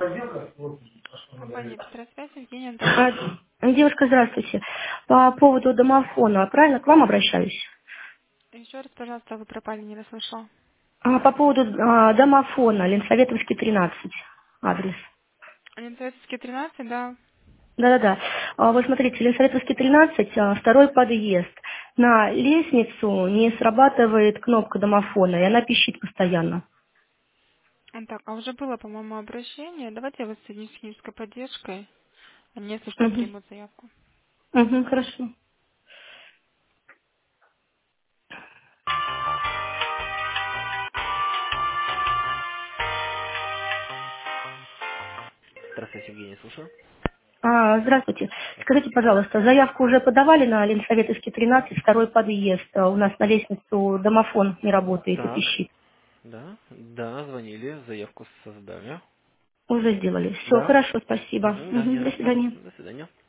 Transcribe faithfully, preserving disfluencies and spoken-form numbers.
Компания «Петросвязь», Евгения, здравствуйте. А, девушка, здравствуйте. По поводу домофона, правильно, к вам обращаюсь? Еще раз, пожалуйста, вы пропали, не расслышала. А, по поводу а, домофона, Ленсоветовский, тринадцать, адрес. Ленсоветовский, тринадцать, да. Да-да-да. А, вот смотрите, Ленсоветовский, тринадцать, а, второй подъезд. На лестницу не срабатывает кнопка домофона, и она пищит постоянно. А, Так, а уже было, по-моему, обращение. Давайте я вас соединю с технической поддержкой. Они, если что, Угу. примут заявку. Угу, хорошо. Здравствуйте, Евгений, слушаю. А, здравствуйте. Скажите, пожалуйста, заявку уже подавали на Ленсоветовский, тринадцать, второй подъезд? А, у нас на лестницу домофон не работает и Так, пищит. да, да, звонили, заявку создали. Уже сделали. Все, Да, хорошо, спасибо. угу, да, не Мгм, за до что. свидания. До свидания.